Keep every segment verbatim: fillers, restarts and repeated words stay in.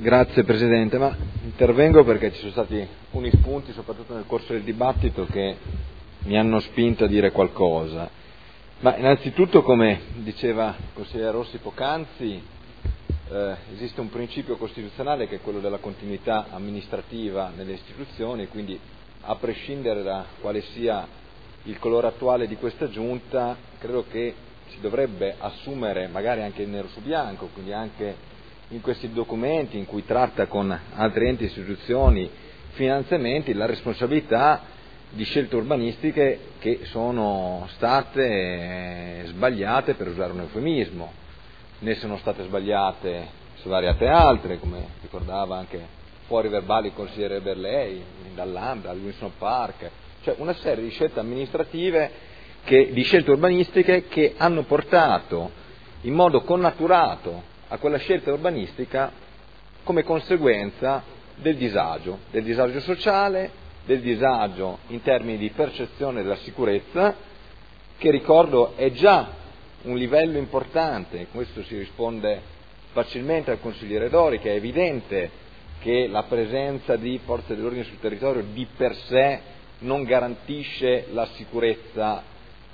Grazie Presidente, ma intervengo perché ci sono stati alcuni spunti, soprattutto nel corso del dibattito, che mi hanno spinto a dire qualcosa. Ma innanzitutto, come diceva il consigliere Rossi poc'anzi, eh, esiste un principio costituzionale che è quello della continuità amministrativa nelle istituzioni, quindi a prescindere da quale sia il colore attuale di questa giunta, credo che si dovrebbe assumere, magari anche nero su bianco, quindi anche in questi documenti in cui tratta con altri enti e istituzioni finanziamenti, la responsabilità di scelte urbanistiche che sono state sbagliate, per usare un eufemismo. Ne sono state sbagliate svariate altre, come ricordava anche fuori verbali il consigliere Berlei, dall'Ambra, al Wilson Park, cioè una serie di scelte amministrative, che, di scelte urbanistiche che hanno portato in modo connaturato a quella scelta urbanistica come conseguenza del disagio, del disagio sociale, del disagio in termini di percezione della sicurezza, che ricordo è già un livello importante. Questo si risponde facilmente al consigliere Dori, che è evidente che la presenza di forze dell'ordine sul territorio di per sé non garantisce la sicurezza,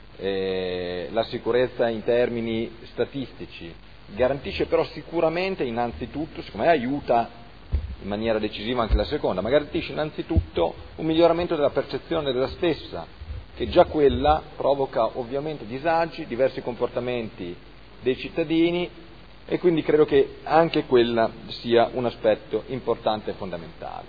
eh, la sicurezza in termini statistici. Garantisce però sicuramente innanzitutto, secondo me aiuta in maniera decisiva anche la seconda, ma garantisce innanzitutto un miglioramento della percezione della stessa, che già quella provoca ovviamente disagi, diversi comportamenti dei cittadini, e quindi credo che anche quella sia un aspetto importante e fondamentale.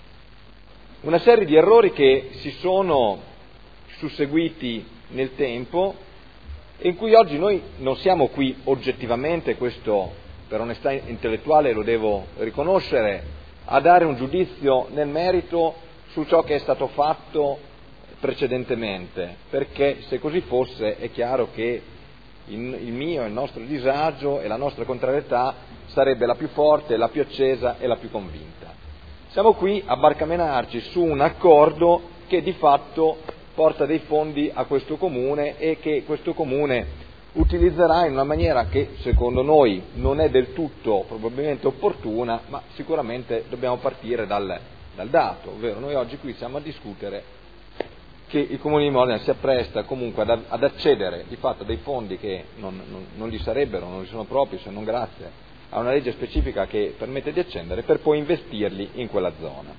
Una serie di errori che si sono susseguiti nel tempo, in cui oggi noi non siamo qui oggettivamente, questo per onestà intellettuale lo devo riconoscere, a dare un giudizio nel merito su ciò che è stato fatto precedentemente, perché se così fosse è chiaro che il, il mio, il nostro disagio e la nostra contrarietà sarebbe la più forte, la più accesa e la più convinta. Siamo qui a barcamenarci su un accordo che di fatto porta dei fondi a questo comune e che questo comune utilizzerà in una maniera che secondo noi non è del tutto probabilmente opportuna, ma sicuramente dobbiamo partire dal, dal dato, ovvero noi oggi qui siamo a discutere che il Comune di Modena si appresta comunque ad, ad accedere di fatto a dei fondi che non, non, non gli sarebbero, non gli sono propri se non grazie a una legge specifica che permette di accendere, per poi investirli in quella zona.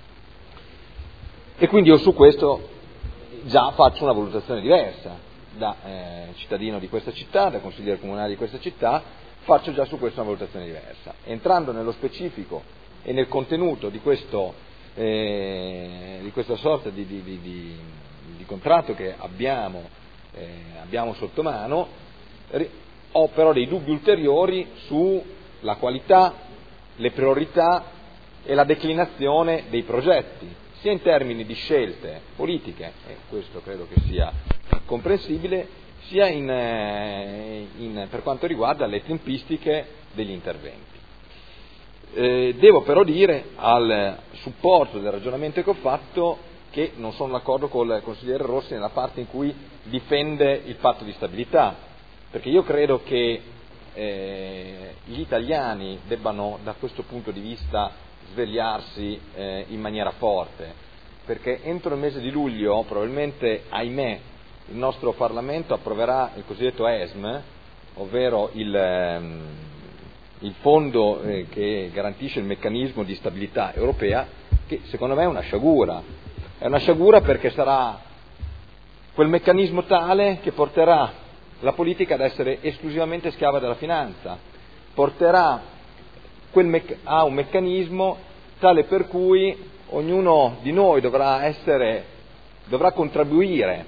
E quindi io su questo già faccio una valutazione diversa, da eh, cittadino di questa città, da consigliere comunale di questa città, faccio già su questo una valutazione diversa. Entrando nello specifico e nel contenuto di, questo, eh, di questa sorta di, di, di, di, di contratto che abbiamo, eh, abbiamo sotto mano, ho però dei dubbi ulteriori sulla qualità, le priorità e la declinazione dei progetti, sia in termini di scelte politiche, e questo credo che sia comprensibile, sia in, in, per quanto riguarda le tempistiche degli interventi. Eh, devo però dire, al supporto del ragionamento che ho fatto, che non sono d'accordo con il consigliere Rossi nella parte in cui difende il patto di stabilità, perché io credo che eh, gli italiani debbano da questo punto di vista svegliarsi eh, in maniera forte, perché entro il mese di luglio probabilmente, ahimè, il nostro Parlamento approverà il cosiddetto E S M, ovvero il, ehm, il fondo eh, che garantisce il meccanismo di stabilità europea, che secondo me è una sciagura, è una sciagura perché sarà quel meccanismo tale che porterà la politica ad essere esclusivamente schiava della finanza, porterà quel mec- ha un meccanismo tale per cui ognuno di noi dovrà essere, dovrà contribuire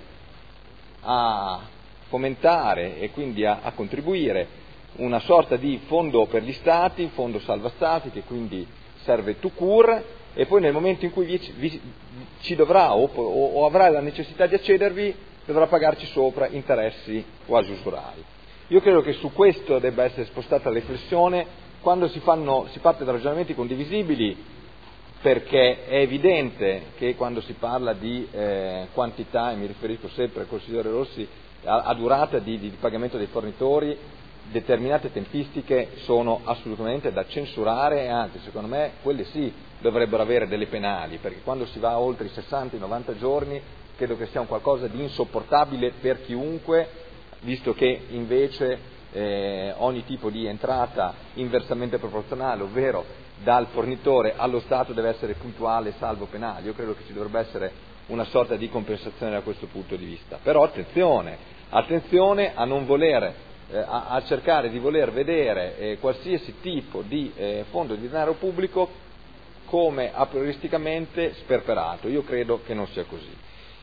a fomentare e quindi a, a contribuire una sorta di fondo per gli stati, fondo salva stati, che quindi serve tout court, e poi nel momento in cui vi, vi, ci dovrà o, o, o avrà la necessità di accedervi, dovrà pagarci sopra interessi quasi usurari. Io credo che su questo debba essere spostata la riflessione quando si, fanno, si parte da ragionamenti condivisibili, perché è evidente che quando si parla di eh, quantità, e mi riferisco sempre al consigliere Rossi, a, a durata di, di pagamento dei fornitori, determinate tempistiche sono assolutamente da censurare, anzi secondo me quelle sì dovrebbero avere delle penali, perché quando si va oltre i sessanta novanta giorni credo che sia un qualcosa di insopportabile per chiunque, visto che invece eh, ogni tipo di entrata inversamente proporzionale, ovvero dal fornitore allo Stato, deve essere puntuale salvo penali. Io credo che ci dovrebbe essere una sorta di compensazione da questo punto di vista, però attenzione, attenzione a non volere Eh, a, a cercare di voler vedere eh, qualsiasi tipo di eh, fondo di denaro pubblico come a prioristicamente sperperato. Io credo che non sia così.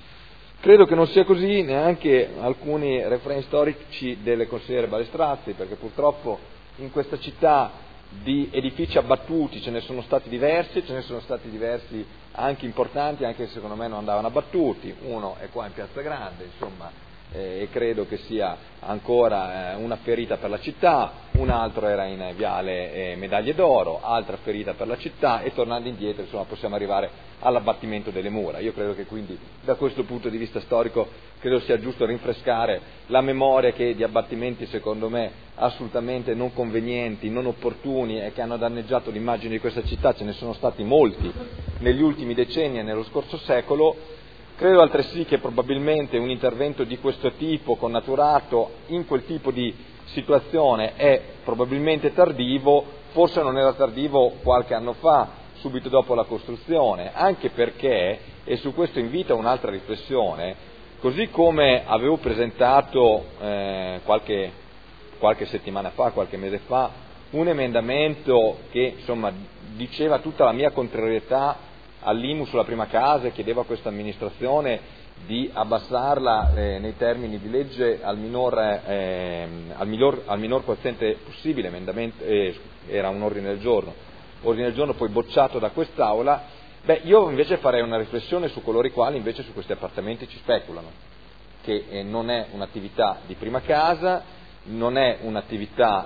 Credo che non sia così neanche alcuni refrain storici delle consigliere Balestrazzi, perché purtroppo in questa città di edifici abbattuti ce ne sono stati diversi, ce ne sono stati diversi anche importanti, anche se secondo me non andavano abbattuti. Uno è qua in Piazza Grande, insomma, e credo che sia ancora una ferita per la città, un altro era in Viale Medaglie d'Oro, altra ferita per la città, e tornando indietro insomma possiamo arrivare all'abbattimento delle mura. Io credo che quindi da questo punto di vista storico credo sia giusto rinfrescare la memoria che di abbattimenti secondo me assolutamente non convenienti, non opportuni e che hanno danneggiato l'immagine di questa città ce ne sono stati molti negli ultimi decenni e nello scorso secolo. Credo altresì che probabilmente un intervento di questo tipo, connaturato in quel tipo di situazione, è probabilmente tardivo, forse non era tardivo qualche anno fa, subito dopo la costruzione, anche perché, e su questo invita un'altra riflessione, così come avevo presentato eh, qualche, qualche settimana fa, qualche mese fa, un emendamento che insomma diceva tutta la mia contrarietà all'I M U sulla prima casa e chiedeva a questa amministrazione di abbassarla eh, nei termini di legge al minor, eh, al minor, al minor quoziente possibile, emendamento, eh, era un ordine del giorno, ordine del giorno poi bocciato da quest'Aula. Beh, io invece farei una riflessione su coloro i quali invece su questi appartamenti ci speculano, che eh, non è un'attività di prima casa, non è un'attività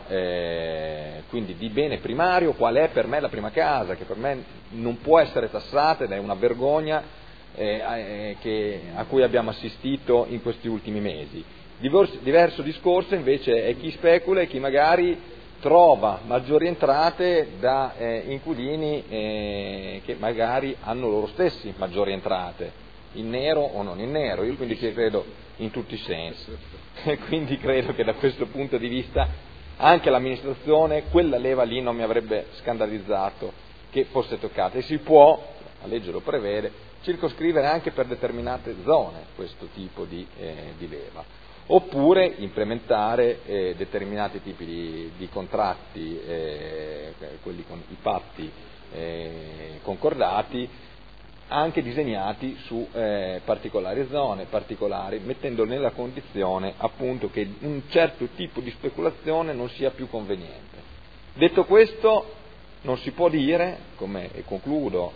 eh, quindi di bene primario, qual è per me la prima casa, che per me non può essere tassata ed è una vergogna eh, eh, che, a cui abbiamo assistito in questi ultimi mesi. Diverso, diverso discorso invece è chi specula e chi magari trova maggiori entrate da eh, inquilini eh, che magari hanno loro stessi maggiori entrate, in nero o non in nero. Io quindi credo in tutti i sensi. E quindi credo che da questo punto di vista anche l'amministrazione, quella leva lì non mi avrebbe scandalizzato che fosse toccata, e si può, la legge lo prevede, circoscrivere anche per determinate zone questo tipo di, eh, di leva, oppure implementare eh, determinati tipi di, di contratti, eh, quelli con i patti eh, concordati, anche disegnati su eh, particolari zone, particolari, mettendo nella condizione appunto che un certo tipo di speculazione non sia più conveniente. Detto questo, non si può dire, come e concludo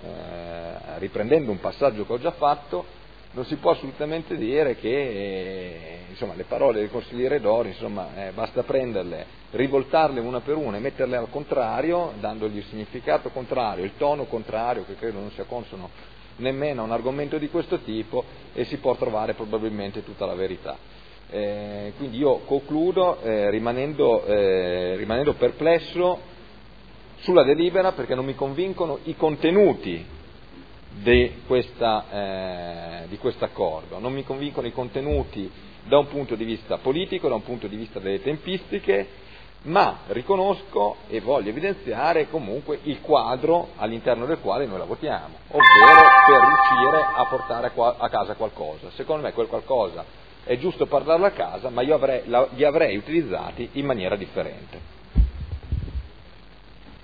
eh, riprendendo un passaggio che ho già fatto, non si può assolutamente dire che eh, insomma, le parole del consigliere Dori, insomma, eh, basta prenderle, rivoltarle una per una e metterle al contrario, dandogli il significato contrario, il tono contrario, che credo non sia consono nemmeno a un argomento di questo tipo, e si può trovare probabilmente tutta la verità. Eh, quindi io concludo eh, rimanendo, eh, rimanendo perplesso sulla delibera, perché non mi convincono i contenuti di questa, eh, di questo accordo, non mi convincono i contenuti da un punto di vista politico, da un punto di vista delle tempistiche, ma riconosco e voglio evidenziare comunque il quadro all'interno del quale noi la votiamo, ovvero per riuscire a portare a casa qualcosa. Secondo me quel qualcosa è giusto parlarlo a casa, ma io avrei, li avrei utilizzati in maniera differente.